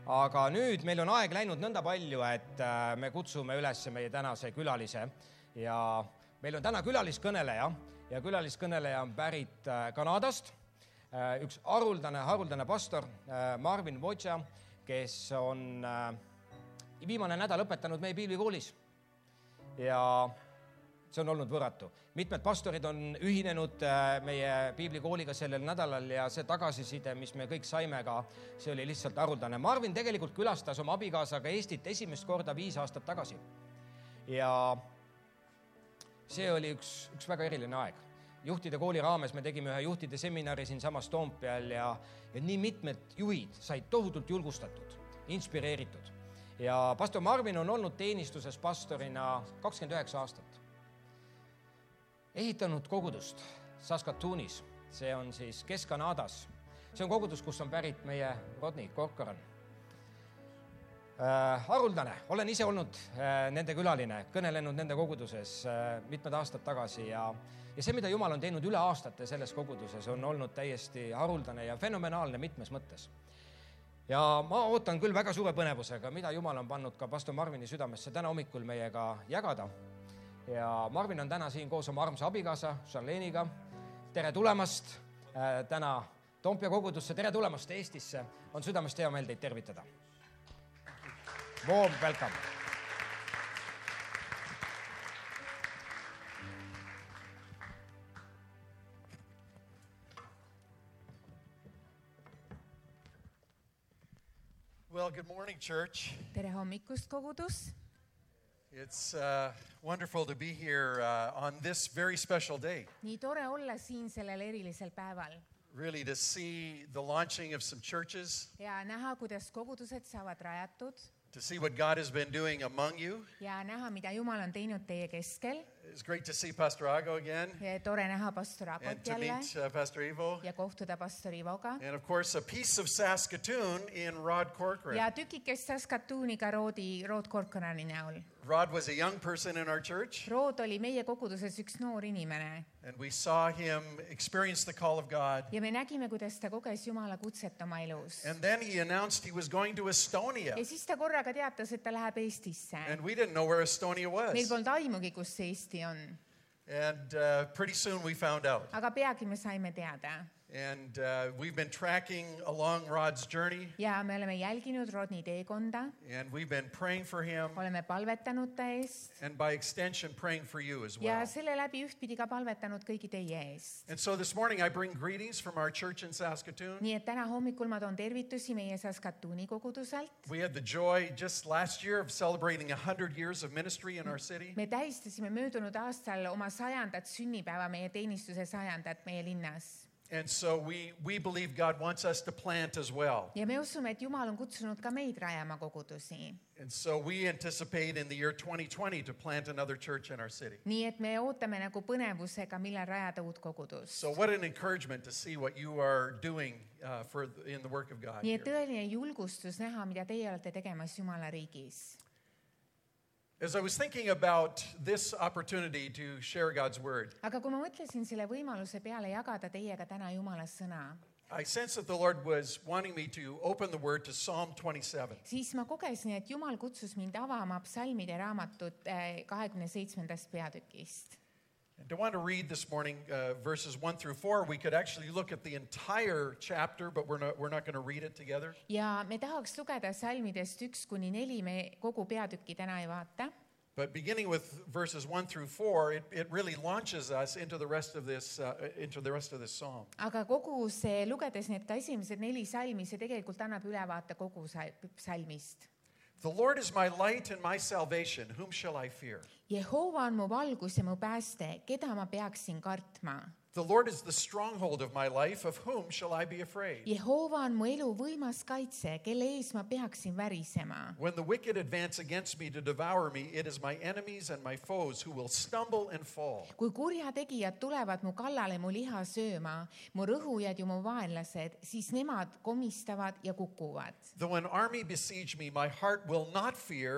Aga nüüd meil on aeg läinud nõnda palju, et me kutsume üles meie tänase külalise ja meil on täna külaliskõneleja ja külaliskõneleja on pärit Kanadast. Üks haruldane pastor Marvin Vodja, kes on viimane nädal õpetanud meie piiblikoolis ja see on olnud võrratu. Mitmed pastorid on ühinenud meie piiblikooliga sellel nädalal ja see tagasiside, mis me kõik saime ka, see oli lihtsalt haruldane. Marvin tegelikult külastas oma abikaasaga Eestit esimest korda 5 aastat tagasi. Ja see oli üks väga eriline aeg. Juhtide kooli raames me tegime ühe juhtide seminari siin samas Toompeal ja nii mitmed juhid said tohutult julgustatud, inspireeritud. Ja pastor Marvin on olnud teenistuses pastorina 29 aastat. Ehitanud kogudust Saskatoonis, see on siis Kesk-Kanadas. See on kogudus, kus on pärit meie Rodney Corcoran. Haruldane, olen ise olnud nende külaline, kõnelenud nende koguduses mitmed aastad tagasi ja see, mida Jumal on teinud üle aastate selles koguduses, on olnud täiesti haruldane ja fenomenaalne mitmes mõttes. Ja ma ootan küll väga suure põnevusega, mida Jumal on pannud ka pastor Marvini südamesse täna hommikul meiega jagada. Ja Marvin on täna siin koos oma armsa abikaasa Charleniga. Tere tulemast täna Toompea kogudusse, tere tulemast Eestisse. On südamest hea meel teid tervitada. Warm welcome. Well, good morning, church. Tere hommikust, kogudus. It's wonderful to be here on this very special day. Nii tore olla siin sellel erilisel päeval. Really to see the launching of some churches. Ja näha, kuidas kogudused saavad rajatud. To see what God has been doing among you. Ja näha, mida Jumal on teinud teie keskel. It's great to see Pastor Ago again. Ja tore näha pastor Agot and to jälle. meet Pastor Ivo. Ja kohtuda pastor Ivoga. And of course a piece of Saskatoon in Rod Corcoran. Ja tükikest Saskatooniga Rod Corcorani näol. Rod was a young person in our church. Rod oli meie koguduses üks noor inimene. And we saw him experience the call of God. Ja me nägime, kuidas ta koges Jumala kutset oma elus. And then he announced he was going to Estonia. Ja siis ta korraga teatas, et ta läheb Eestisse. And we didn't know where Estonia was. Meil polnud aimugi, kus see Eesti on. And pretty soon we found out. Aga peagi me saime teada. And we've been tracking along Rod's journey. Ja me oleme jälginud Rodni teekonda. And we've been praying for him. Oleme palvetanud ta eest. And by extension praying for you as well. Ja selle läbi ühtpidi ka palvetanud kõigi teie eest. And so this morning I bring greetings from our church in Saskatoon. Nii et täna hommikul ma toon tervitusi meie Saskatooni koguduselt. We had the joy just last year of celebrating 100 years of ministry in our city. Me tähistasime möödunud aastal oma 100. sünnipäeva, meie teenistuse 100. meie linnas. And so we believe God wants us to plant as well. Ja me usume, et Jumal on kutsunud ka meid rajama kogudusi. And so we anticipate in the year 2020 to plant another church in our city. Nii et me ootame nagu põnevusega, millal rajada uut kogudust. So what an encouragement to see what you are doing in the work of God. Nii et tõeline julgustus näha, mida teie olete tegemas Jumala riigis. As I was thinking about this opportunity to share God's word, Aga kui ma mõtlesin selle võimaluse peale jagada teiega täna Jumala sõna, I sensed that the Lord was wanting me to open the word to Psalm 27. siis ma kogesin, et Jumal kutsus mind avama psalmide raamatut 27. peatükist. And I want to read this morning verses 1 through 4. We could actually look at the entire chapter, but we're not going to read it together. Ja me tahaks lugeda psalmidest 1-4, me kogu peatükki täna ei vaata. But beginning with verses 1 through 4, it really launches us into the rest of this psalm. Aga kogu see, lugedes need ka esimesed 4 psalmi, see tegelikult annab ülevaate kogu psalmist. The Lord is my light and my salvation. Whom shall I fear? Jehova on mu valgus ja mu pääste, keda ma peaksin kartma? The Lord is the stronghold of my life. Of whom shall I be afraid? Jehova on mu elu võimas kaitse, kelle ees ma peaksin värisema. When the wicked advance against me to devour me, it is my enemies and my foes who will stumble and fall. Kui kurjategijad tulevad mu kallale mu liha sööma, mu rõhujad ja mu vaenlased, siis nemad komistavad ja kukuvad. Though an army besiege me, my heart will not fear.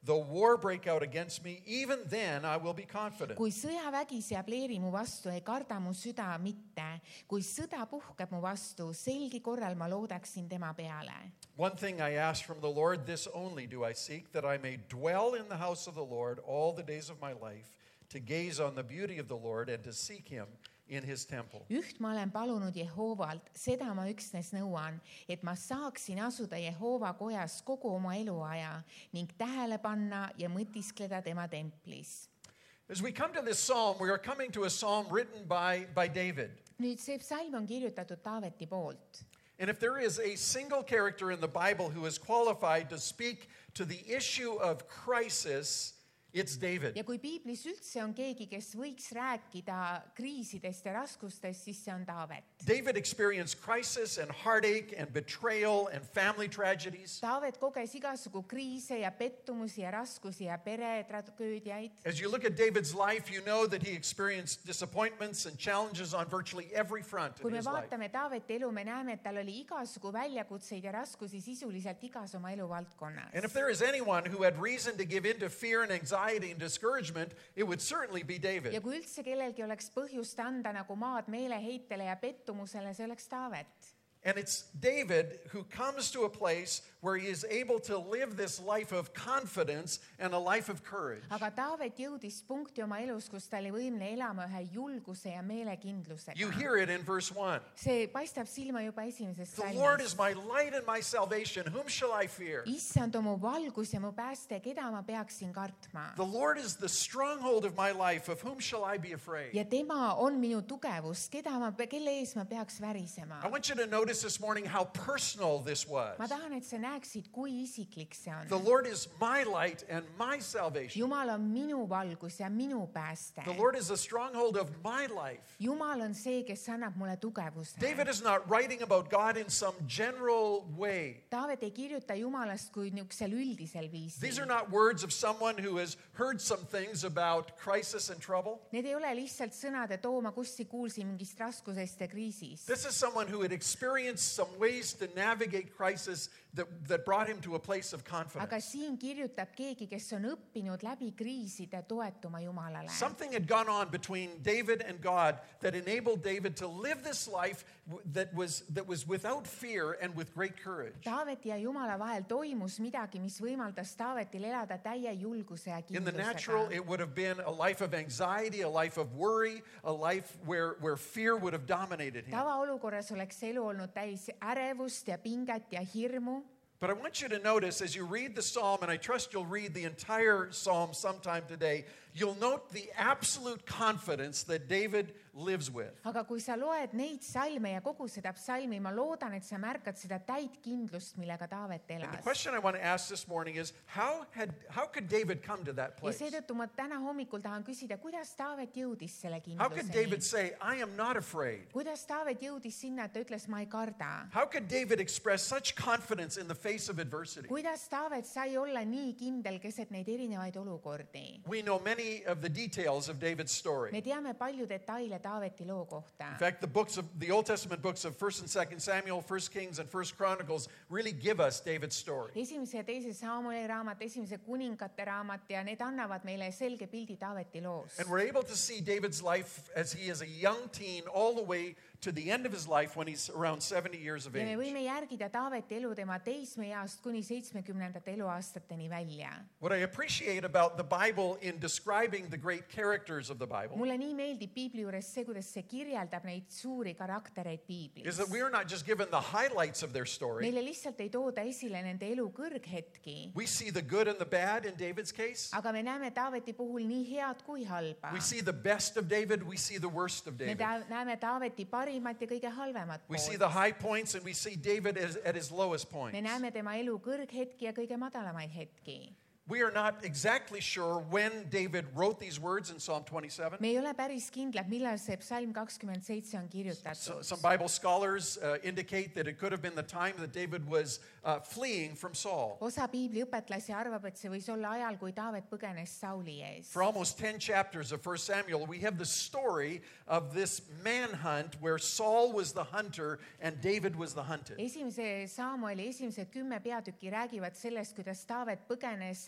though war break out against me, even then I will be confident. kui sõjavägi seab leeri mu vastu, ei karda mu süda mitte. kui sõda puhkeb mu vastu, selgi korral ma loodaksin tema peale. One thing I ask from the Lord, this only do I seek, that I may dwell in the house of the Lord all the days of my life, to gaze on the beauty of the Lord and to seek him in his temple. Üht ma olen palunud Jehoovalt, seda ma üksnes nõuan, et ma saaksin asuda Jehoova kojas kogu oma eluaja ning tähele panna ja mõtiskleda tema templis. As we come to this psalm, we are coming to a psalm written by David. Nüüd see psalm on kirjutatud Taaveti poolt. And if there is a single character in the Bible who is qualified to speak to the issue of crisis, it's David. Ja kui piiblis üldse on keegi, kes võiks rääkida kriisidest ja raskustest, siis see on Taavet. David experienced crisis and heartache and betrayal and family tragedies. Taavet koges igasugu kriise ja pettumusi ja raskusi ja peretragöödiaid. As you look at David's life, you know that he experienced disappointments and challenges on virtually every front Kui in me his life. vaatame Taaveti elu, me näeme, et tal oli igasugu väljakutseid ja raskusi sisuliselt igas oma eluvaldkonnas. And if there is anyone who had reason to give in to fear and anxiety and discouragement, it would certainly be David. Ja kui üldse kellelgi oleks põhjust anda nagu maad meeleheitele ja pettumusele, see oleks Taavet. And it's David who comes to a place where he is able to live this life of confidence and a life of courage. Aga Taavet jõudis punkti oma elus, kus ta oli võimne elama ühe julguse ja meelekindlusega. You hear it in verse 1. See paistab silma juba esimeses The Lord salmis. is my light and my salvation. Whom shall I fear? Issand on mu valgus ja mu pääste, keda ma peaksin kartma. The Lord is the stronghold of my life. Of whom shall I be afraid? Ja tema on minu tugevus, kelle ees ma peaks värisema. I want you to notice this morning how personal this was. Ma tahan, et sa näeksid, kui isiklik see The on. Lord is my light and my salvation. Jumal on minu valgus ja minu pääste. The Lord is the stronghold of my life. Jumal on see, kes annab mulle tugevuse. David is not writing about God in some general way. Taavet ei kirjuta Jumalast kui niisugusel üldisel These are viisil. not words of someone who has heard some things about crisis and trouble. Need ei ole lihtsalt sõnad, et ma kusti kuulsin mingist raskusest ja kriisist. This is someone who had experienced some ways to navigate crisis that brought him to a place of Aga confidence. siin kirjutab keegi, kes on õppinud läbi kriiside toetuma Jumalale. Something had gone on between David and God that enabled David to live this life that was without fear and with great courage. Taaveti ja Jumala vahel toimus midagi, mis võimaldas Taavetil elada täie julguse ja In the natural, kindlusega. it would have been a life of anxiety, a life of worry, a life where fear would have dominated him. Tavaolukorras oleks see elu olnud täis ärevust ja pinget ja hirmu. But I want you to notice as you read the psalm, and I trust you'll read the entire psalm sometime today, you'll note the absolute confidence that David lives with. Aga kui sa loed neid salme ja kogu seda psalmi, ma loodan, et sa märkad seda täit kindlust, millega Taavet And the elas. question I want to ask this morning is, how could David come to that Ja place? seetõttu ma täna hommikul tahan küsida, kuidas Taavet jõudis selle How could David kindluseni? say, I am not afraid? Kuidas Taavet jõudis sinna, et ta ütles, ma ei karda? How could David express such confidence in the face of adversity? Kuidas Taavet sai olla nii kindel keset neid erinevaid olukordi? We know many of the details of David's story. Me teame palju detaile Taaveti loo kohta. In fact, the Old Testament books of 1st and 2nd Samuel, 1st Kings, and 1st Chronicles really give us David's story. Esimese ja teise Samueli raamat, esimese kuningate raamat ja need annavad meile selge pildi Taaveti loost. And we're able to see David's life as he is a young teen all the way to the end of his life when he's around 70 years of Ja me age. võime järgida Taaveti elu tema teismeeast kuni 70. eluaastateni välja. What I appreciate about the Bible in describing the great characters of the Bible Mulle nii meeldib piibli juures see, kuidas see kirjeldab neid suuri karaktereid is piiblis. that we are not just given the highlights of their story. Meile lihtsalt ei tooda esile nende elu kõrghetki, We see the good and the bad in David's case. aga me näeme Taaveti puhul nii head kui halba. We see the best of David. We see the worst of Me David. näeme Taaveti parimat ja kõige halvemat We see poolt. the high points and we see David at his lowest Me points. näeme tema elu kõrghetki ja kõige madalamaid hetki. We are not exactly sure when David wrote these words in Psalm 27. Me ei ole päris kindlad, millal see psalm 27 on kirjutatud. Some Bible scholars indicate that it could have been the time that David was fleeing from Saul. Osa piibliõpetlasi arvab, et see võis olla ajal, kui Taavet põgenes Sauli ees. For almost 10 chapters of 1 Samuel, we have the story of this manhunt where Saul was the hunter and David was the hunted. Esimese Samueli esimesed 10 peatükki räägivad sellest, kuidas Taavet põgenes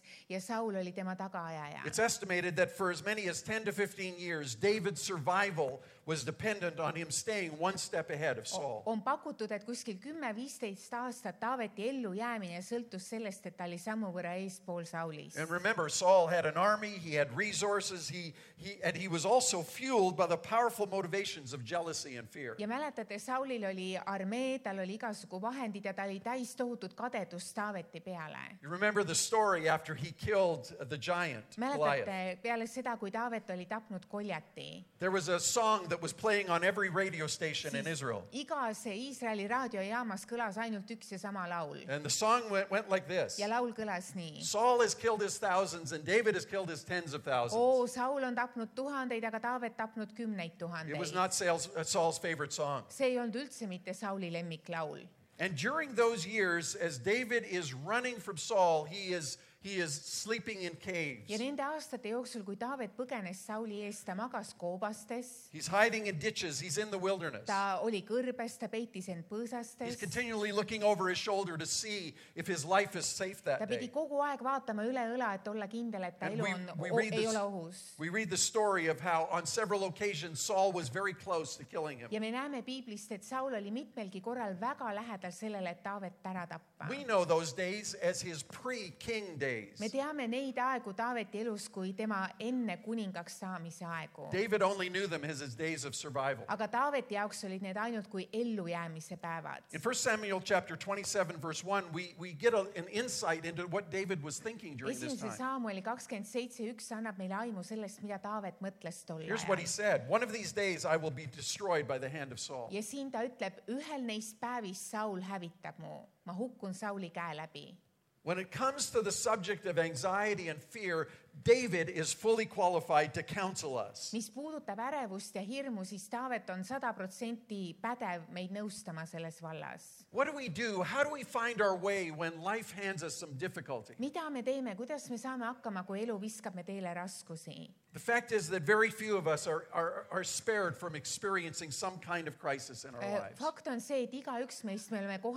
ja Saul oli tema tagaajaja. It's estimated that for as many as 10 to 15 years, David's survival was dependent on him staying one step ahead of Saul. On pakutud, et kuskil 10-15 aastat Taaveti ellujäämine sõltus sellest, et ta oli sammu võrra eespool Saulist. And remember, Saul had an army, he had resources, and he was also fueled by the powerful motivations of jealousy and fear. Ja mäletate, Saulil oli armee, tal oli igasugu vahendid ja ta oli täis tohutut kadedust Taaveti peale. You remember the story after he killed the giant, Goliath. Mäletate, peale seda, kui Taavet oli tapnud Goljati, There was a song that was playing on every radio station in Israel. igas Iisraeli raadiojaamas kõlas ainult üks ja sama laul. And the song went like this. Ja laul kõlas nii. Saul has killed his thousands and David has killed his tens of thousands. Saul on tapnud tuhandeid, aga Taavet tapnud 10 It was 000. not Saul's favorite song. See ei olnud üldse mitte Sauli lemmiklaul. And during those years, as David is running from Saul, he is sleeping in caves. Ja nende aastate jooksul, kui Taavet põgenes Sauli eest, ta magas koobastes, He's hiding in ditches. He's in the wilderness. ta oli kõrbes, ta peitis end He's põõsastes. continually looking over his shoulder to see if his life is safe Ta that pidi day. kogu aeg vaatama üle õla, et olla kindel, et ta And elu ei ole ohus. we read the story of how on several occasions Saul was very close to killing him. Ja me näeme Piiblist, et Saul oli mitmelgi korral väga lähedal sellele, et Taavet ära tappa. We know those days as his pre-king days. Me teame neid aegu Taaveti elus kui tema enne kuningaks saamise aegu. David only knew them as his days of survival. Aga Taaveti jaoks olid need ainult kui ellujäämise päevad. In 1 Samuel chapter 27 verse 1, we get an insight into what David was thinking during this Esimese time. Saamueli 27:1 annab meile aimu sellest, mida Taavet mõtles tol Here's what he ajal. said. One of these days I will be destroyed by the hand of Saul. Ja siin ta ütleb, ühel neist päevist Saul hävitab mu. Ma hukkun Sauli käe läbi. When it comes to the subject of anxiety and fear, David is fully qualified to counsel us. Mis puudutab ärevust ja hirmu, siis Taavet on 100% pädev meid nõustama selles vallas. What do we do? How do we find our way when life hands us some difficulty? Mida me teeme, kuidas me saame hakkama, kui elu viskab me teele raskusi? The fact is that very few of us are spared from experiencing some kind of crisis in our lives. Fakt on see, et igaüks meist me oleme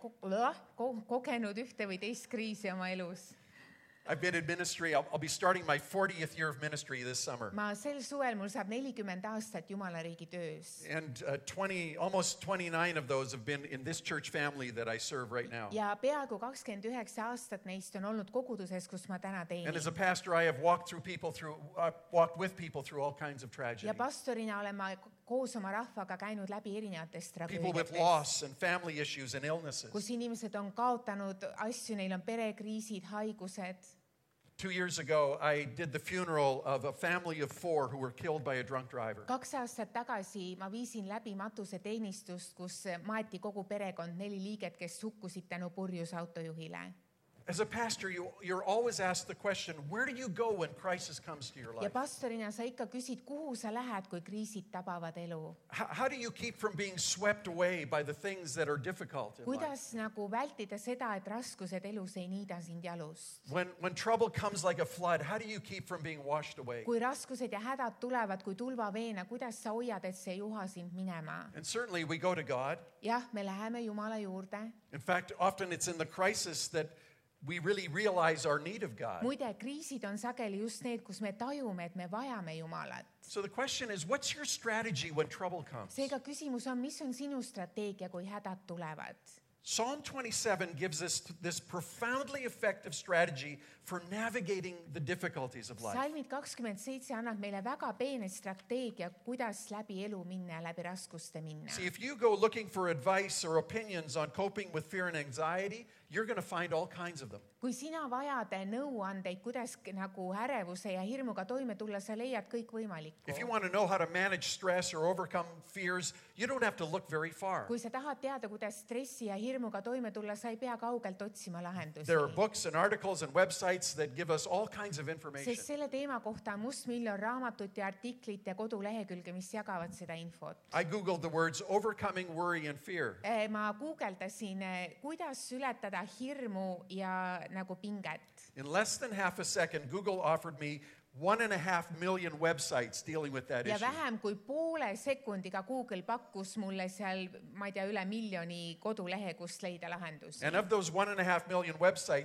kogenud ühte või teist kriisi oma elus. I've been in ministry. I'll be starting my 40th year of ministry this summer. Ma sel suvel mul saab 40 aastat Jumala riigi töös. And almost 29 of those have been in this church family that I serve right now. Ja peaaegu 29 aastat neist on olnud koguduses, kus ma täna And as a teenin. pastor, I have walked with people through all kinds of Ja tragedy. pastorina olen ma koos oma rahvaga käinud läbi erinevatest People with tragöödiatest, loss and family issues and illnesses. kus inimesed on kaotanud asju, neil on perekriisid, haigused. 2 years ago, I did the funeral of a family of 4 who were killed by a drunk driver. 2 aastat tagasi ma viisin läbi matuseteenistust, kus maeti kogu perekond, 4 liiget, kes hukkusid tänu purjus autojuhile. As a pastor, you're always asked the question, where do you go when crisis comes to your Ja life? pastorina sa ikka küsid, kuhu sa lähed, kui kriisid tabavad elu. How do you keep from being swept away by the things that are difficult in life? Kuidas nagu vältida seda, et raskused elus ei niida sind jalust? When trouble comes like a flood, how do you keep from being washed away? Kui raskused ja hädad tulevad kui tulvaveena, kuidas sa hoiad, et see ei juha sind minema? And certainly we go to God. Jah, me läheme Jumala juurde. In fact, often it's in the crisis that we really realize our need of God. Muide, kriisid on sageli just need, kus me tajume, et me vajame Jumalat. So the question is, what's your strategy when trouble comes? Seega küsimus on, mis on sinu strateegia, kui hädad tulevad? Psalm 27 gives us this profoundly effective strategy for navigating the difficulties of life. Salmid 27 annab meile väga peene strateegia, kuidas läbi elu minna ja läbi raskuste minna. See, if you go looking for advice or opinions on coping with fear and anxiety, you're going to find all kinds of them. Kui sina vajad nõuandeid, kuidas nagu ärevuse ja hirmuga toime tulla, sa leiad kõik võimalikku. If you want to know how to manage stress or overcome fears, you don't have to look very far. Kui sa tahad teada, kuidas stressi ja hirmuga toime tulla, sa ei pea kaugelt otsima lahendusi. There are books and articles and websites that give us all kinds of information. Sest selle teema kohta on mustmiljon raamatut ja artiklit ja kodulehekülge, mis jagavad seda infot. I googled the words overcoming worry and fear. Ma guugeldasin, kuidas ületada hirmu ja nagu pinget. In less than half a second, Google offered me 1.5 million websites dealing with that Ja issue. vähem kui poole sekundiga Google pakkus mulle seal, ma ei tea, üle miljoni kodulehe, kust leida lahendusi. And of those 1.5 million websites,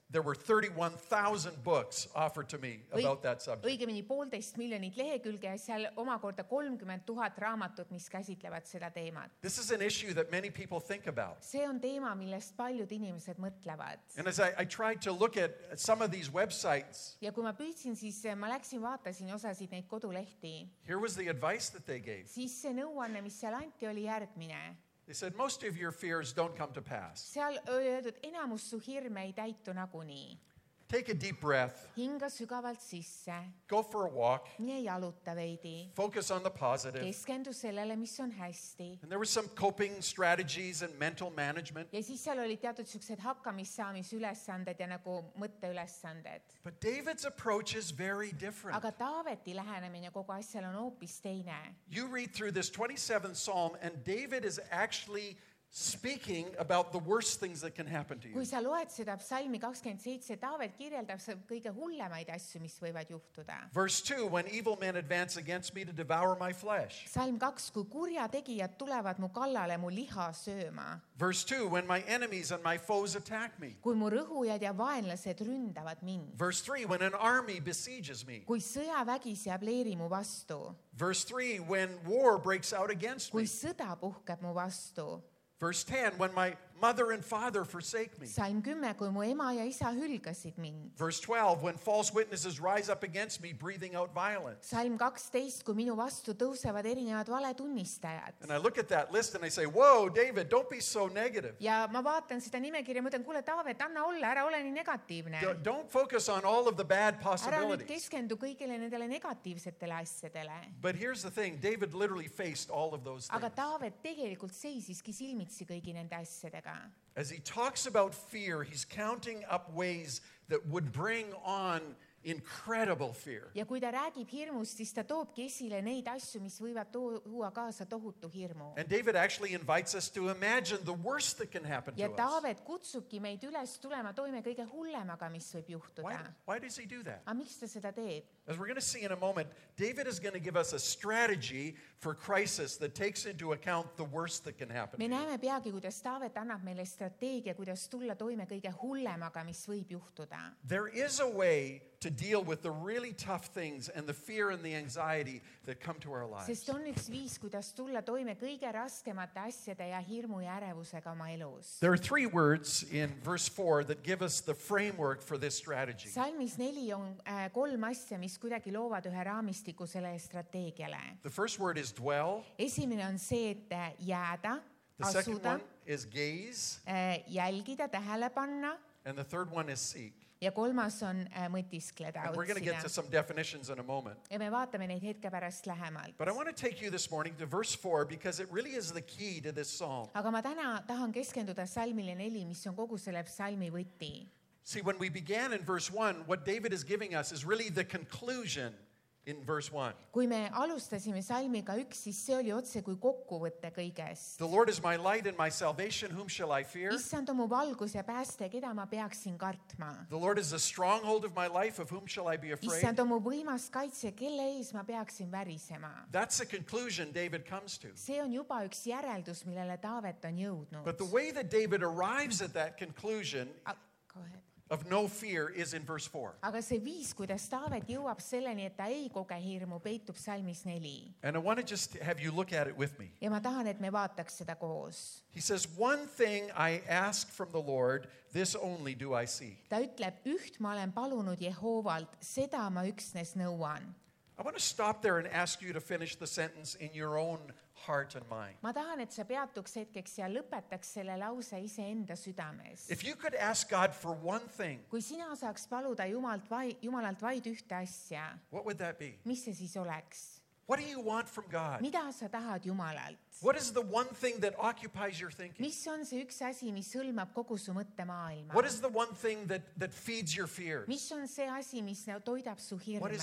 there were 31,000 books offered to me about that subject. õigemini 1,5 miljonit lehekülge ja seal omakorda 30 000 raamatut, mis käsitlevad seda teemat. This is an issue that many people think about. See on teema, millest paljud inimesed mõtlevad. And as I tried to look at some of these websites, Ja kui ma püüdsin, siis ma läksin, vaatasin osasid neid kodulehti. here was the advice that they gave. Siis see nõuanne, mis seal anti, oli järgmine. They said, most of your fears don't come to pass. Seal oli öeldud, enamus su hirme ei täitu nagunii. Take a deep breath, Hinga sügavalt sisse, go for a walk, mine jaluta veidi, focus on the positive. keskendu sellele, mis on hästi. And there were some coping strategies and mental management. Ja siis seal olid teatud siuksed hakkamissaamisülesanded ja nagu mõtteülesanded. But David's approach is very different. Aga Taaveti lähenemine kogu asjal on hoopis teine. You read through this 27th Psalm, and David is actually speaking about the worst things that can happen to you. Kui sa loed seda psalmi 27, Taavet kirjeldab kõige hullemaid asju, mis võivad juhtuda. Verse 2, when evil men advance against me to devour my flesh. Salm 2, kui kurjategijad tulevad mu kallale mu liha sööma. Verse 2, when my enemies and my foes attack me. Kui mu rõhujad ja vaenlased ründavad mind. Verse 3, when an army besieges me. Kui sõjavägi seab leeri mu vastu. Verse 3, when war breaks out against Kui me. sõda puhkeb mu vastu. Verse 10, when my mother and father forsake me. Salm 10, kui mu ema ja isa hülgasid mind. Verse 12, when false witnesses rise up against me, breathing out violence. Salm 12, kui minu vastu tõusevad erinevad valetunnistajad. And I look at that list and I say, whoa, David, don't be so negative. Ja ma vaatan seda nimekirja ja mõtlen, kuule Taavet, anna olla, ära ole nii negatiivne. Don't focus on all of the bad Ära nüüd possibilities. keskendu kõigile nendele negatiivsetele asjadele. But here's the thing, David literally faced all of those Aga things. Taavet tegelikult seisiski silmitsi kõigi nende asjadega. As he talks about fear, he's counting up ways that would bring on incredible fear. Ja kui ta räägib hirmust, siis ta toobki esile neid asju, mis võivad tuua kaasa tohutu hirmu. And David actually invites us to imagine the worst that can happen to Ja us. Taavet kutsubki meid üles tulema toime kõige hullemaga, mis võib juhtuda. Why does he do that? Aga miks ta seda teeb? As we're going to see in a moment, David is going to give us a strategy for crisis that takes into account the worst that can happen to Me you. näeme peagi, kuidas Taavet annab meile strateegia, kuidas tulla toime kõige hullemaga, mis võib juhtuda. There is a way to deal with the really tough things and the fear and the anxiety that come to our lives. Sest on üks viis, kuidas tulla toime kõige raskemate asjade ja hirmu ja ärevusega oma elus. There are three words in verse 4 that give us the framework for this strategy. Salmis 4 on 3 asja, mis kuidagi loovad ühe raamistiku selle strateegiale. The first word is dwell. Esimene on see, et jääda, The second asuda, one is gaze. jälgida, tähele panna And the third one is seek. ja kolmas on mõtiskleda, And we're going to get to otsida. some definitions in a moment. Ja me vaatame neid hetke pärast lähemalt. But I want to take you this morning to verse 4 because it really is the key to this psalm. Aga ma täna tahan keskenduda salmile 4, mis on kogu selle psalmi võti. See, when we began in verse 1, what David is giving us is really the conclusion in verse 1. Kui me alustasime salmiga 1, siis see oli otse kui kokkuvõte kõigest. The Lord is my light and my salvation, whom shall I fear? Issand on mu valgus ja pääste, keda ma peaksin kartma. The Lord is the stronghold of my life, of whom shall I be afraid? Issand on mu võimas kaitse, kelle ees ma peaksin värisema. That's the conclusion David comes to. See on juba üks järeldus, millele Taavet on jõudnud. But the way that David arrives at that conclusion Go ahead. of no fear is in verse 4. Aga see viis, kuidas Taavet jõuab selleni, et ta ei koge hirmu, peitub salmis 4. And I want to just have you look at it with me. Ja ma tahan, et me vaataks seda koos. He says, one thing I ask from the Lord, this only do I seek. Ta ütleb, üht ma olen palunud Jehoovalt, seda ma üksnes nõuan. I want to stop there and ask you to finish the sentence in your own heart and mind. Ma tahan, et sa peatuks hetkeks ja lõpetaks selle lause iseenda südames. If you could ask God for one thing, Kui sina saaks paluda Jumalalt vaid ühte asja, what would that be? mis see siis oleks? What do you want from God? Mida sa tahad Jumalalt? What is the one thing that occupies your thinking? Mis on see üks asi, mis hõlmab kogu su What mõttemaailma? is the one thing that feeds your fears? Mis on see asi, mis toidab su What is hirme? it?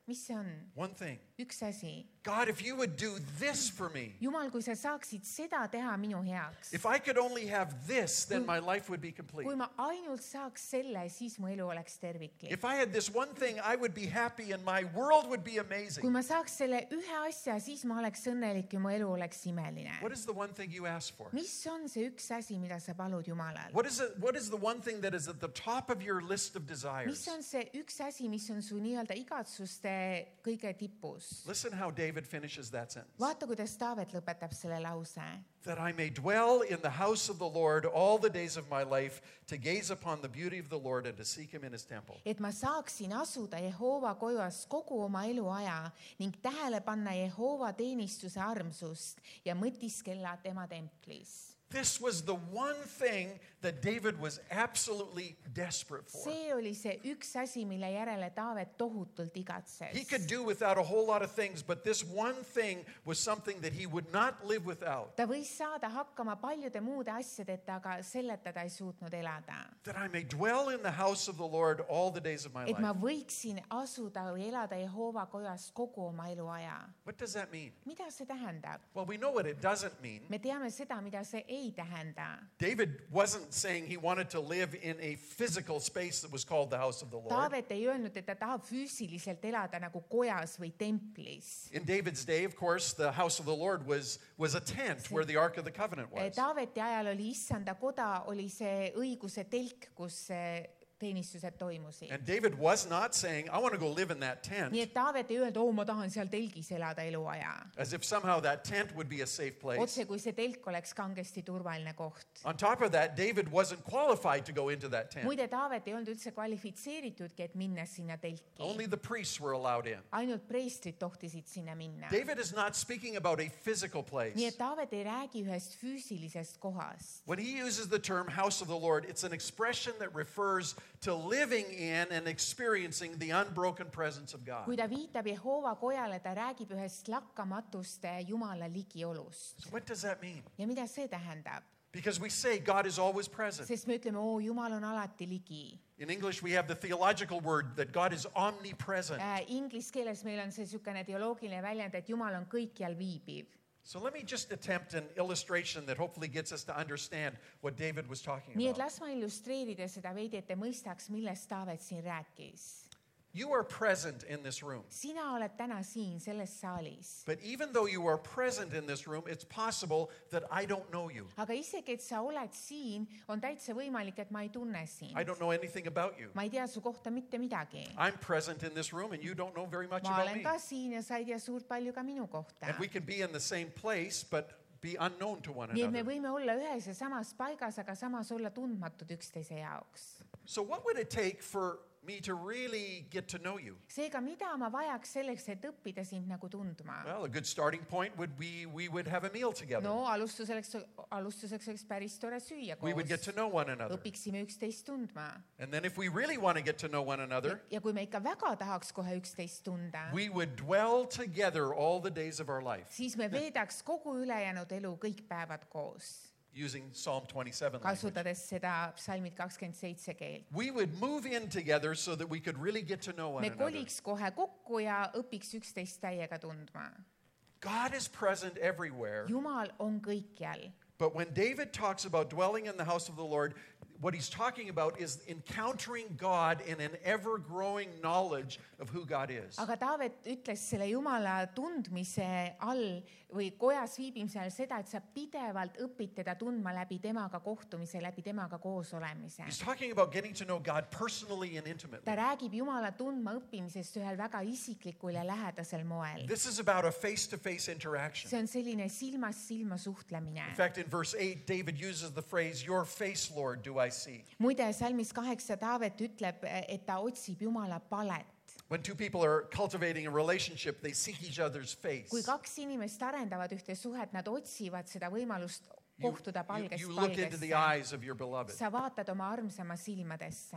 mis see on? One thing. Üks asi. God, if you would do this for me, Jumal, kui sa saaksid seda teha minu heaks. if I could only have this, then my life would be complete. Kui ma ainult saaks selle, siis mu elu oleks terviklik. If I had this one thing, I would be happy and my world would be Kui amazing. ma saaks selle ühe asja, siis ma oleks õnnelik ja mu elu oleks imeline. What is the one thing you ask for? Mis on see üks asi, mida sa palud Jumalalt? What is the one thing that is at the top of your list of Mis desires? on see üks asi, mis on su nii-öelda igatsuste kõige tipus? Listen how David finishes that sentence. Vaata, kuidas Taavet lõpetab selle lause. That I may dwell in the house of the Lord all the days of my life, to gaze upon the beauty of the Lord and to seek him in his temple. Et ma saaksin asuda Jehova kojas kogu oma eluaja ning tähele panna Jehova teenistuse armsust ja mõtiskella tema templis. This was the one thing that David was absolutely desperate for. See oli see üks asi, mille järele Taavet tohutult igatses. He could do without a whole lot of things, but this one thing was something that he would not live without. Ta võis saada hakkama paljude muude asjadeta, aga selleta ta ei suutnud elada. That I may dwell in the house of the Lord all the days of my Et ma life. võiksin asuda või elada Jehova kojas kogu oma eluaja. What does that mean? Mida see tähendab? Well, we know what it doesn't mean. Me teame seda, mida see ei tähenda. David wasn't saying he wanted to live in a physical space that was called the house of the Lord. Taavet ei öelnud, et ta tahab füüsiliselt elada nagu kojas või templis. In David's day, of course, the house of the Lord was a tent where the Ark of the Covenant was. Taaveti ajal oli issanda koda, oli see õiguse telk, kus teenistused toimusid. And David was not saying, I want to go live in that tent, Nii et Taavet ei öelnud, ma tahan seal telgis elada eluaja. as if somehow that tent would be a safe place. Otse kui see telk oleks kangesti turvaline koht. On top of that, David wasn't qualified to go into that tent. Muide, Taavet ei olnud üldse kvalifitseeritudki, et minna sinna telki. Only the priests were allowed in. Ainult preestrid tohtisid sinna minna. David is not speaking about a physical place. Nii et Taavet ei räägi ühest füüsilisest kohast. When he uses the term house of the Lord, it's an expression that refers to living in and experiencing the unbroken presence of God. Kui ta viitab Jehova kojale, ta räägib ühest lakkamatust Jumala ligiolust. So what does that mean? Ja mida see tähendab? Because we say God is always present. Sest me ütleme, Jumal on alati ligi. In English, we have the theological word that God is omnipresent. Inglise keeles meil on see niisugune teoloogiline väljend, et Jumal on kõikjal viibiv. So let me just attempt an illustration that hopefully gets us to understand what David was talking Nii et about. las ma illustreerida seda veidi, et te mõistaks, millest Taavet siin rääkis. You are present in this room. Sina oled täna siin selles saalis. But even though you are present in this room, it's possible that I don't know you. Aga isegi, et sa oled siin, on täitsa võimalik, et ma ei tunne sind. I don't know anything about you. Ma ei tea su kohta mitte midagi. I'm present in this room and you don't know very much Ma about olen me. ka siin ja sa ei tea suurt palju ka minu kohta. And we can be in the same place but be unknown to one Nii et me another. võime olla ühes ja samas paigas, aga samas olla tundmatud üksteise jaoks. So what would it take for me to really get to know you? Seega, mida ma vajaks selleks, et õppida sind nagu tundma? Well, a good starting point would be we would have a meal together. No alustuseks oleks päris tore süüa We would get koos. to know one another. Õpiksime üksteist tundma. And then if we really want to get to know one another, Ja kui me ikka väga tahaks kohe üksteist tunda, we would dwell together all the days of our life, siis me veedaks kogu ülejäänud elu kõik päevad koos, using Psalm 27 language. kasutades seda psalmid 27 keelt. We would move in together so that we could really get to know one Me another. koliks kohe kokku ja õpiks üksteist täiega tundma. God is present everywhere. Jumal on kõikjal. But when David talks about dwelling in the house of the Lord, what he's talking about is encountering God in an ever-growing knowledge of who God is. Aga Taavet ütles selle Jumala tundmise all või kojas viibimise all seda, et sa pidevalt õpid teda tundma läbi temaga kohtumise, läbi temaga koos olemise. He's talking about getting to know God personally and intimately. Ta räägib Jumala tundma õppimisest ühel väga isiklikul ja lähedasel moel. This is about a face-to-face interaction. See on selline silmast silma suhtlemine. In fact, in verse 8, David uses the phrase, "Your face, Lord, do I see." Muide, salmis 8 Taavet ütleb, et ta otsib Jumala palet. When two people are cultivating a relationship, they seek each other's face. Kui kaks inimest arendavad ühte suhet, nad otsivad seda võimalust kohtuda palgest You look into the palgesse. eyes of your beloved. Sa vaatad oma armsama silmadesse.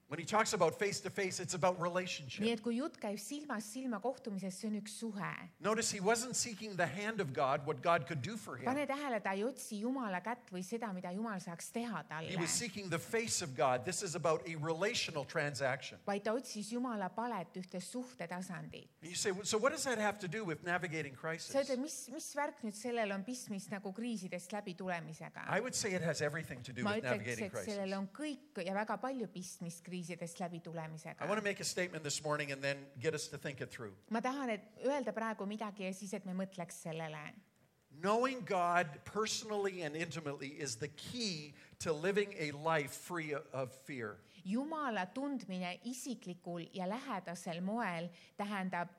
When he talks about face to face, it's about relationship. nii et kui jutt käib silmast silma kohtumisest, see on üks suhe. Notice he wasn't seeking the hand of God, what God could do for him. pane tähele, ta ei otsi Jumala kätt või seda, mida Jumal saaks teha He talle, was seeking the face of God. This is about a relational transaction. vaid ta otsis Jumala palet, ühte suhtetasandit. You say, so what does that have to do with navigating sa crisis? ütled, mis värk nüüd sellel on pistmist nagu kriisidest läbi tulemisega? I would say it has everything to do ma with ütleks, navigating et sellel crisis. on kõik ja väga palju pistmist kriisidest läbi tulemisega. I want to make a statement this morning and then get us to think it through. ma tahan öelda praegu midagi ja siis, et me mõtleks sellele. Knowing God personally and intimately is the key to living a life free of fear. Jumala tundmine isiklikul ja lähedasel moel tähendab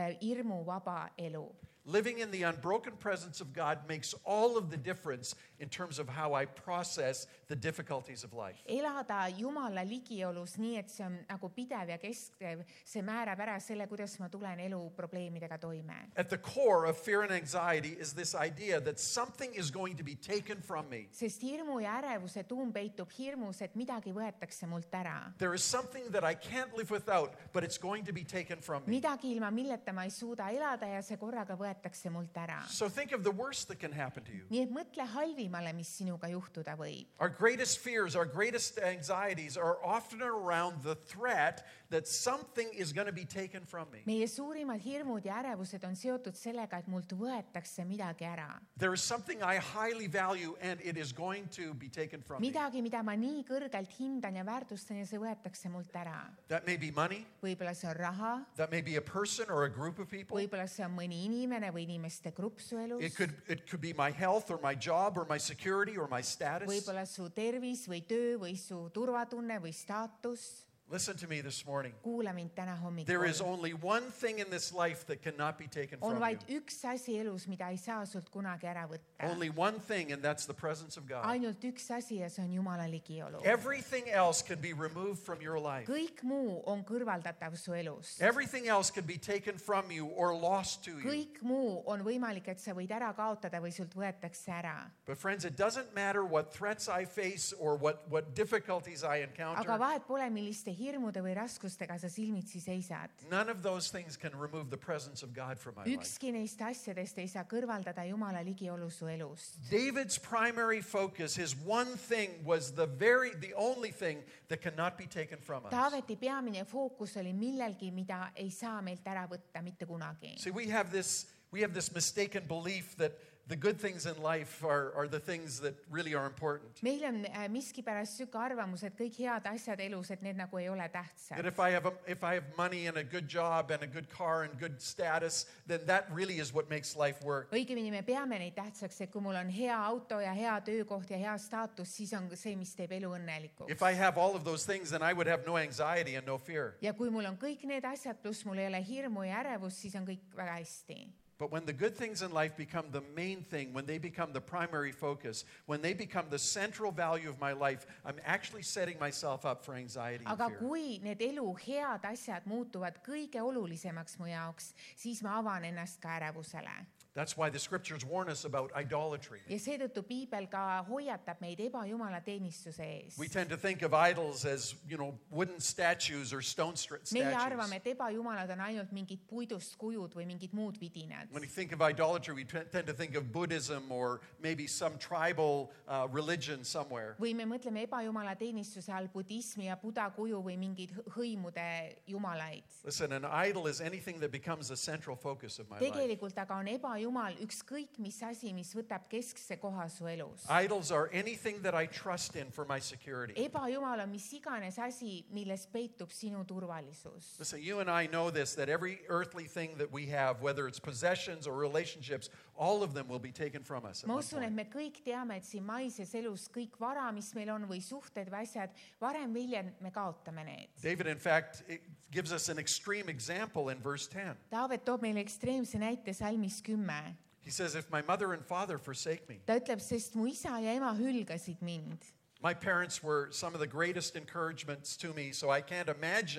hirmuvaba elu. Living in the unbroken presence of God makes all of the difference in terms of how I process the difficulties of life. elada Jumala ligiolus nii, et see on nagu pidev ja kestev, see määrab ära selle, kuidas ma tulen elu probleemidega toime. At the core of fear and anxiety is this idea that something is going to be taken from me. Sest hirmu ja ärevuse tuum peitub hirmus, et midagi võetakse mult ära. There is something that I can't live without, but it's going to be taken from me. midagi, ilma milleta ma ei suuda elada ja see korraga võetakse mult ära. So think of the worst that can happen to you. nii et mõtle halvimale, mis sinuga juhtuda võib. Our greatest fears, our greatest anxieties are often around the threat that something is going to be taken from me. meie suurimad hirmud ja ärevused on seotud sellega, et mult võetakse midagi ära. There is something I highly value and it is going to be taken from me. midagi, mida ma nii kõrgelt hindan ja väärtustan ja see võetakse mult ära. That may be money, võib-olla see on raha, that may be a person or a group of people. võib-olla see on mõni inimene või inimeste grupp su elus, It could be my health or my job or my security or my status. võib-olla su tervis või töö või su turvatunne või staatus. Listen to me this morning. kuula mind täna There is hommikul. only one thing in this life that cannot be taken on from vaid you. üks asi elus, mida ei saa sult kunagi ära võtta. Only one thing, and that's the presence of God. ainult üks asi ja see on Jumala ligiolu. Everything else can be removed from your life. kõik muu on kõrvaldatav su elust. Everything else can be taken from you or lost to you. kõik muu on võimalik, et sa võid ära kaotada või sult võetakse ära. But friends, it doesn't matter what threats I face or what difficulties I aga encounter. vahet pole, milliste hirmude või raskustega sa silmitsi seisad. None of those things can remove the presence of God from my life. ükski neist asjadest ei saa kõrvaldada Jumala ligiolu su elust. David's primary focus, his one thing, was the only thing that cannot be taken from us. Taaveti peamine fookus oli millelgi, mida ei saa meilt ära võtta mitte kunagi. See, we have this mistaken belief that the good things in life are the things that really are important. meil on miskipärast sihuke arvamus, et kõik head asjad elus, et need nagu ei ole tähtsad. That if I have money and a good job and a good car and good status, then that really is what makes life work. õigemini me peame neid tähtsaks, et kui mul on hea auto ja hea töökoht ja hea staatus, siis on see, mis teeb elu õnnelikuks. If I have all of those things, then I would have no anxiety and no fear. ja kui mul on kõik need asjad, pluss mul ei ole hirmu ja ärevust, siis on kõik väga hästi. But when the good things in life become the main thing, when they become the primary focus, when they become the central value of my life, I'm actually setting myself up for anxiety and aga fear. kui need elu head asjad muutuvad kõige olulisemaks mu jaoks, siis ma avan ennast ka ärevusele. That's why the scriptures warn us about idolatry. ja seetõttu piibel ka hoiatab meid ebajumala teenistuse ees. We tend to think of idols as, wooden statues or stone meie arvame, statues. et ebajumalad on ainult mingid puidust kujud või mingid muud vidinad. When we think of idolatry, we tend to think of Buddhism or maybe some tribal religion somewhere. või me mõtleme ebajumala teenistuse all budismi ja buda kuju või mingeid hõimude jumalaid. Listen, an idol is anything that becomes the central focus of my life. tegelikult aga on ebajumal ükskõik mis asi, mis võtab keskse koha su elus. Idols are anything that I trust in for my security. ebajumal on mis iganes asi, milles peitub sinu turvalisus. Listen, you and I know this, that every earthly thing that we have, whether it's possessions or relationships, all of them will be taken from us. at ma one usun, et point. me kõik teame, et siin maises elus kõik vara, mis meil on või suhted või asjad, varem või hiljem me kaotame need. David, in fact, it gives us an extreme example in verse 10. Taavet toob meile ekstreemse näite salmis 10. He says, if my mother and father forsake me. ta ütleb, sest mu isa ja ema hülgasid mind. My parents were some of the greatest encouragements to me, so I can't imagine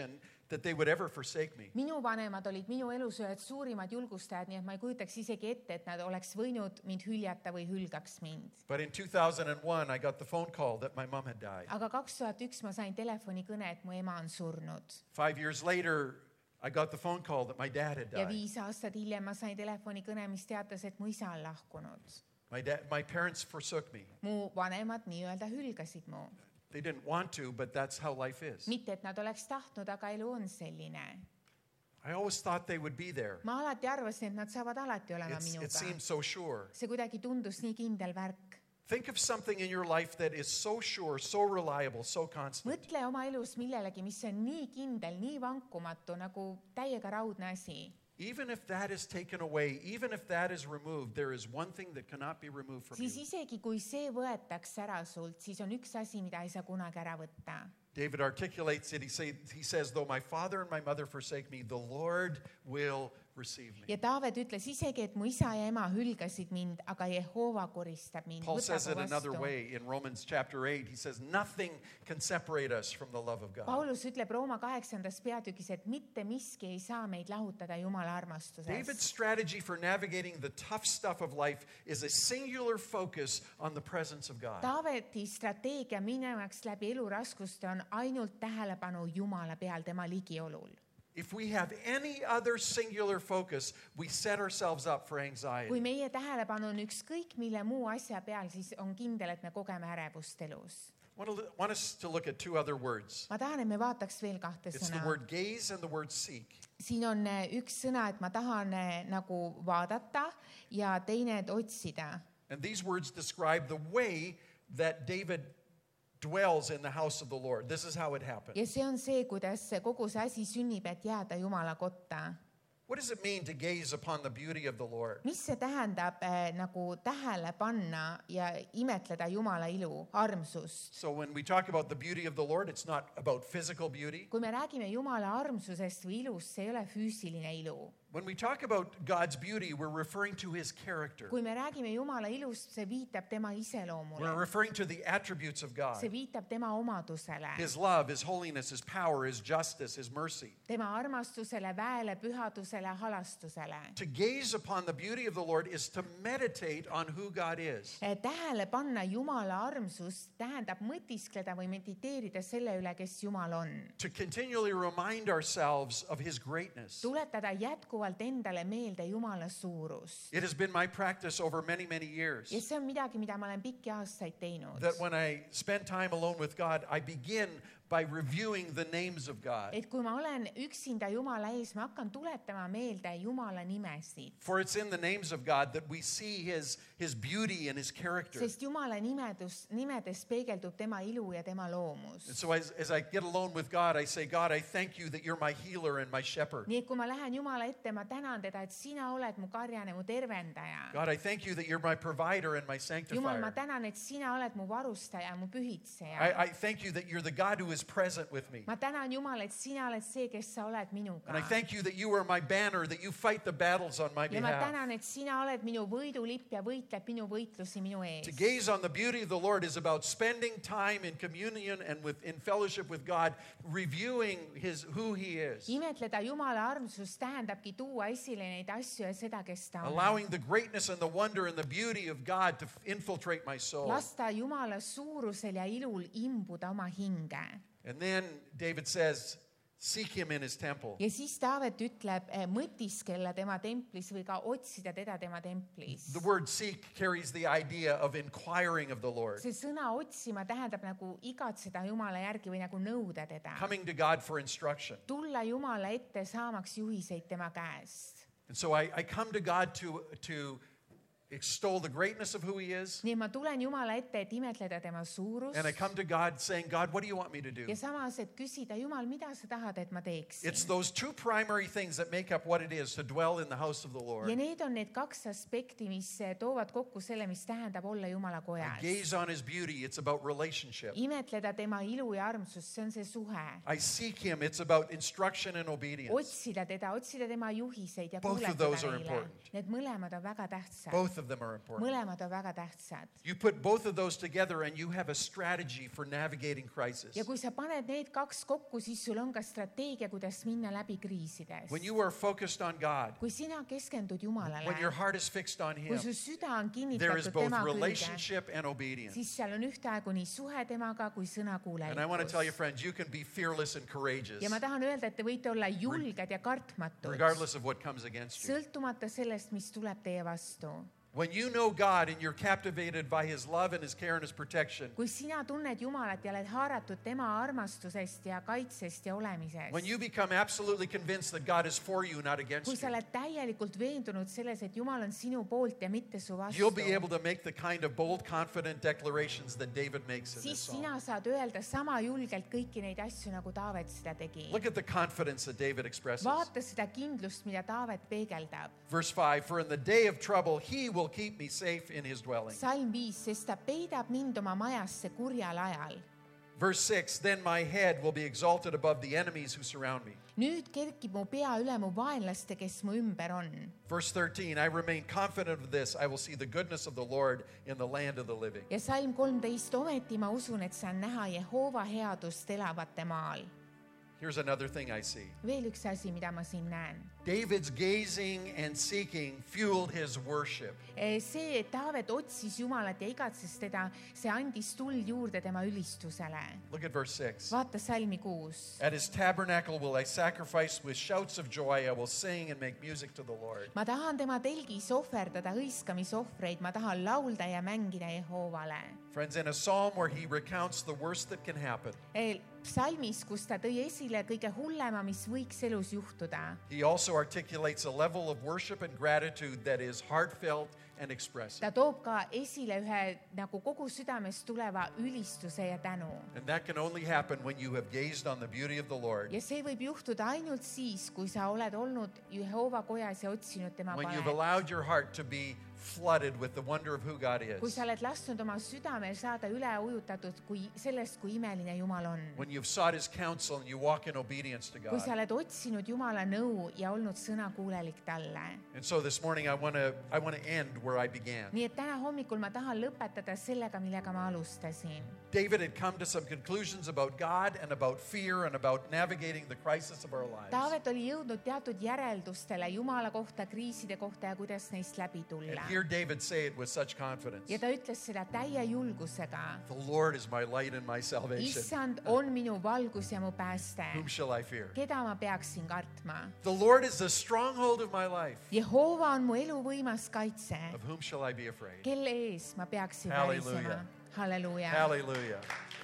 that they would ever forsake me. minu vanemad olid minu elus ühed suurimad julgustajad, nii et ma ei kujutaks isegi ette, et nad oleks võinud mind hüljata või hülgaks mind. But in 2001, I got the phone call that my mom had died. Aga 2001 ma sain telefonikõne, et mu ema on surnud. 5 years later, I got the phone call that my dad had Ja died. 5 aastat hiljem ma sain telefonikõne, mis teatas, et mu isa on lahkunud. My parents forsook me. Mu vanemad nii-öelda hülgasid mu. They didn't want to, but that's how life is. Mitte, et nad oleks tahtnud, aga elu on selline. I always thought they would be there. Ma alati arvasin, et nad saavad alati olema It minuga. seemed so sure. See kuidagi tundus nii kindel värk. Think of something in your life that is so sure, so reliable, so constant. Mõtle oma elus millelegi, mis on nii kindel, nii vankumatu, nagu täiega raudne asi. Even if that is taken away, even if that is removed, there is one thing that cannot be removed from Siis you. isegi kui see võetakse ära sult, siis on üks asi, mida ei saa kunagi ära võtta. David articulates it. He says, though my father and my mother forsake me, the Lord will receive me. Ja Taavet ütles isegi, et mu isa ja ema hülgasid mind, aga Jehova koristab mind. Paul says it Võtagu another vastu. way in Romans chapter 8. He says, nothing can separate us from the love of God. Paulus ütleb Rooma 8. peatükis, et mitte miski ei saa meid lahutada Jumala David's armastusest. strategy for navigating the tough stuff of life is a singular focus on the presence of God. Taaveti strateegia minemaks läbi elu raskuste on ainult tähelepanu Jumala peal, tema ligiolul. If we have any other singular focus, we set ourselves up for Kui anxiety. meie tähelepanu on ükskõik mille muu asja peal, siis on kindel, et me kogeme ärevust elus. I want us to look at two other words. Ma tahan, et me vaataks veel 2 It's the sõna. word gaze and the word seek. Siin on üks sõna, et ma tahan nagu vaadata ja teine, et otsida. And these words describe the way that David dwells in the house of the Lord. This is how it happened. Ja see on see, kuidas kogu see asi sünnib, et jääda Jumala kotta. What does it mean to gaze upon the beauty of the Lord? Mis see tähendab nagu tähele panna ja imetleda Jumala ilu, armsust? So when we talk about the beauty of the Lord, it's not about physical beauty. Kui me räägime Jumala armsusest või ilust, see ei ole füüsiline ilu. When we talk about God's beauty, we're referring to his character. Kui me räägime Jumala ilust, see viitab tema We're iseloomule. referring to the attributes of God. See viitab tema omadusele, His love, his holiness, his power, his justice, his mercy. tema armastusele, väele, pühadusele, halastusele. To gaze upon the beauty of the Lord is to meditate on who God is. Tähele panna Jumala armsust tähendab mõtiskleda või mediteerida selle üle, kes Jumal on. To continually remind ourselves of his greatness. Tuletada jätkuvalt endale meelde Jumala suurus. It has been my practice over many, many years Ja see on midagi, mida ma olen pikki aastaid teinud. that when I spend time alone with God, I begin by reviewing the names of God. Et kui ma olen üksinda Jumala ees, ma hakkan tuletama meelde Jumala nimesid. For it's in the names of God that we see his beauty and his character. Sest Jumala nimedes peegeldub tema ilu ja tema loomus. And so as I get alone with God, I say, God, I thank you that you're my healer and my shepherd. Nii et kui ma lähen Jumala ette, ma tänan teda, et sina oled mu karjane, mu tervendaja. God, I thank you that you're my provider and my Jumal, ma sanctifier. tänan, et sina oled mu varustaja, mu pühitseja. I thank you that you're the God who is present with me. Ma tänan Jumal, et sina oled see, kes sa oled minuga. And I thank you that you are my banner, that you fight the battles on my Ja ma behalf. tänan, et sina oled minu võidulipp ja võitleb minu võitlusi minu ees. To gaze on the beauty of the Lord is about spending time in communion and in fellowship with God, reviewing who he is, Imetleda Jumala armsust tähendabki tuua esile neid asju ja seda, kes ta on. allowing the greatness and the wonder and the beauty of God to infiltrate my soul. Lasta Jumala suurusel ja ilul imbuda oma hinge. And then David says, seek him in his temple. Ja siis Taavet ütleb, mõtiskella tema templis või ka otsida teda tema templis. The word seek carries the idea of inquiring of the Lord, See sõna otsima tähendab nagu igatseda Jumala järgi või nagu nõuda teda. coming to God for instruction. Tulla Jumala ette saamaks juhiseid tema käest. And so I come to God to extol the greatness of who he is. Nii ma tulen Jumala ette, et imetleda tema suurust. And I come to God saying, God, what do you want me to do? Ja samas, et küsida, Jumal, mida sa tahad, et ma teeksin? It's those two primary things that make up what it is to dwell in the house of the Ja Lord. need on need 2 aspekti, mis toovad kokku selle, mis tähendab olla Jumala I kojas. gaze on his beauty. It's about relationship. Imetleda tema ilu ja armsust, see on see suhe. I seek him. It's about instruction and obedience. Otsida tema juhiseid ja Both of kuuletada those are neile. important. Need mõlemad on väga tähtsad. Both of them are important. mõlemad on väga tähtsad. You put both of those together and you have a strategy for navigating crisis. ja kui sa paned need kaks kokku, siis sul on ka strateegia, kuidas minna läbi kriisides. When you are focused on God, kui sina keskendud when your Jumalale, heart is fixed on kui Him, su süda on there is kinnitatud both tema külge, relationship and obedience. siis seal on ühtaegu nii suhe temaga kui And I want to tell you, sõnakuulelikkus. friends, you can be fearless and courageous, ja ma tahan öelda, et te võite olla julged ja kartmatud, regardless of what comes against you. sõltumata sellest, mis tuleb teie vastu. When you know God and you're captivated by His love and His care and His protection, kui sina tunned Jumalat ja oled haaratud tema armastusest ja kaitsest ja olemisest, when you become absolutely convinced that God is for you, not kui against sa you, oled täielikult veendunud selles, et Jumal on sinu poolt ja mitte su you'll be vastu, able to make the kind of bold, confident declarations that David makes in this siis psalm. sina saad öelda sama julgelt kõiki neid asju, nagu Taavet seda tegi. Look at the confidence that David expresses. vaata seda kindlust, mida Taavet peegeldab. Verse 5, for in the day of trouble, He will keep me safe in His dwelling. salm 5, sest ta peidab mind oma majasse kurjal ajal. Verse 6, then my head will be exalted above the enemies who surround me. nüüd kerkib mu pea üle mu vaenlaste, kes mu ümber on. Verse 13, I remain confident of this. I will see the goodness of the Lord in the land of the living. ja salm 13, ometi ma usun, et saan näha Jehova headust elavate maal. Here's another thing I see. veel üks asi, mida ma siin näen. David's gazing and seeking fueled his worship. see, et Taavet otsis Jumalat ja igatses teda, see andis tuld juurde tema ülistusele. Look at verse 6. vaata salmi 6. At His tabernacle will I sacrifice with shouts of joy. I will sing and make music to the Lord. ma tahan tema telgis ohverdada hõiskamisohvreid, ma tahan laulda ja mängida Jehovale. Friends, in a psalm where he recounts the worst that can happen, Psalmis, kus ta tõi esile kõige hullema, mis võiks elus juhtuda, he also articulates a level of worship and gratitude that is heartfelt and expressive. ta toob ka esile ühe nagu kogu südamest tuleva ülistuse ja tänu. And that can only happen when you have gazed on the beauty of the Lord, ja see võib juhtuda ainult siis, kui sa oled olnud Jehova kojas ja otsinud tema when you've palet. allowed your heart to be flooded with the wonder of who God kui is, sa oled lasknud oma südamel saada üle ujutatud sellest, kui imeline Jumal on. when you've sought His counsel and you walk in obedience to kui sa God. oled otsinud Jumala nõu ja olnud sõnakuulelik talle. And so this morning I want to end where I began. nii et täna hommikul ma tahan lõpetada sellega, millega ma alustasin. David had come to some conclusions about God and about fear and about navigating the crisis of our lives. Taavet oli jõudnud teatud järeldustele Jumala kohta, kriiside kohta ja kuidas neist läbi And tulla. hear David say it with such confidence. ja ta ütles seda täie julgusega. The Lord is my light and my salvation. issand on minu valgus ja mu pääste. Whom shall I fear? keda ma peaksin kartma? The Lord is the stronghold of my life. Jehova on mu elu võimas kaitse. Of whom shall I be afraid? kelle ees ma peaksin Halleluuja. värisema? halleluuja. Hallelujah.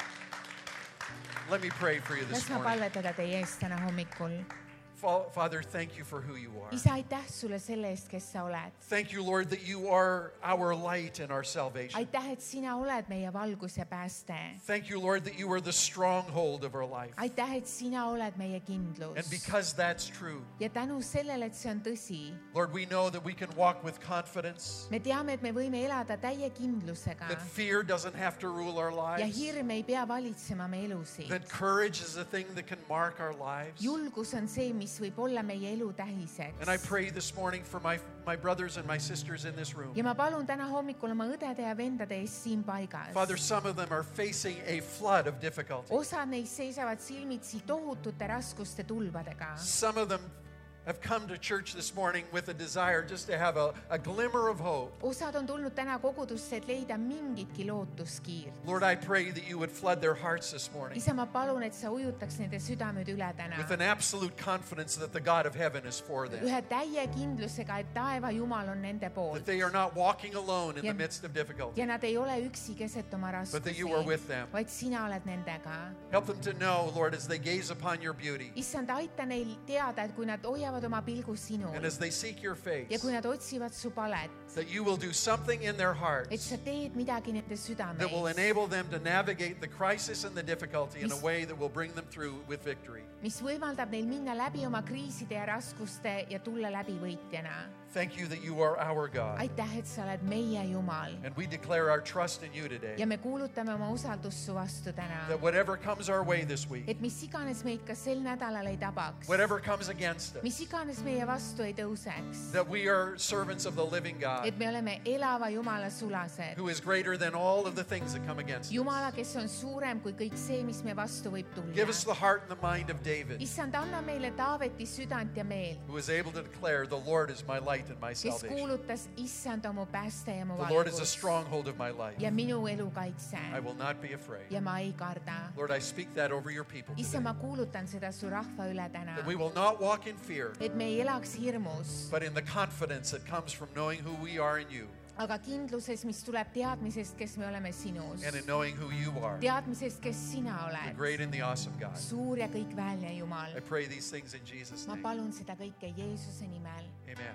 Let me pray for you las this ma morning. palvetada teie eest täna hommikul. Father, thank you for who you are. isa, aitäh sulle selle eest, kes sa oled. Thank you, Lord, that you are our light and our salvation. aitäh, et sina oled meie valgus ja pääste. Thank you, Lord, that you are the stronghold of our life. aitäh, et sina oled meie kindlus. And because that's true, ja tänu sellele, et see on tõsi, Lord, we know that we can walk with confidence, me teame, et me võime elada täie kindlusega that fear doesn't have to rule our ja lives, hirm ei pea valitsema me elusid. that courage is the thing that can mark our lives. julgus on see, mis võib olla meie elu tähiseks. And I pray this morning for my brothers and my sisters in this room. ja ma palun täna hommikul oma õdede ja vendade eest siin paigas. Father, some of them are facing a flood of difficulty. osad neist seisavad silmitsi tohutute raskuste tulvadega. Some of them have come to church this morning with a desire just to have a glimmer of hope. osad on tulnud täna kogudusse, et leida mingitki lootuskiirt. Lord, I pray that you would flood their hearts this morning isa, ma palun, et sa ujutaks nende südamed üle täna. with an absolute confidence that the God of heaven is for them, ühe täie kindlusega, et taeva Jumal on nende poolt. that they are not walking alone in Ja- the midst of difficulty. ja nad ei ole üksi keset oma But that you are raskusi, with them. vaid sina oled nendega. Help them to know, Lord, as they gaze upon your beauty issand, aita neil teada, et kui nad hoiavad oma pilgu sinul and as they seek your ja face, kui nad otsivad su palet, that you will do something in their et hearts sa teed midagi nende that will südameis, enable them to navigate the crisis and the difficulty in a way that will bring them through with victory. mis võimaldab neil minna läbi oma kriiside ja raskuste ja tulla läbi võitjana. Thank you that you are our God. aitäh, et sa oled meie Jumal And we declare our trust in you today, ja me kuulutame oma usaldust su vastu täna, that whatever comes our way this week, et mis iganes meid ka sel nädalal ei tabaks, whatever comes against us, mis iganes meie vastu ei tõuseks , that we are servants of the living God, et me oleme elava Jumala sulased . who is greater than all of the things that come against us. Jumala , kes on suurem kui kõik see , mis me vastu võib Give us tulla . the heart and the mind of David, issand , anna meile Taaveti südant ja meelt , who is able to declare, the Lord is my light and my kes salvation. kuulutas , issand on mu pääste ja mu The Lord is a valgus stronghold of my life. ja minu elukaitse I will not be afraid. ja ma ei karda . Lord, I speak that over your people issand , today, ma kuulutan seda su rahva üle täna that , we will not walk in fear, et me ei elaks hirmus , but in the confidence that comes from knowing who we are in you aga kindluses , mis tuleb teadmisest , kes me oleme sinus , and in knowing who you are, teadmisest , kes sina the oled , great and the awesome God. suur ja kõikväelne Jumal I . pray these things in Jesus' ma name. palun seda kõike Jeesuse nimel , Amen.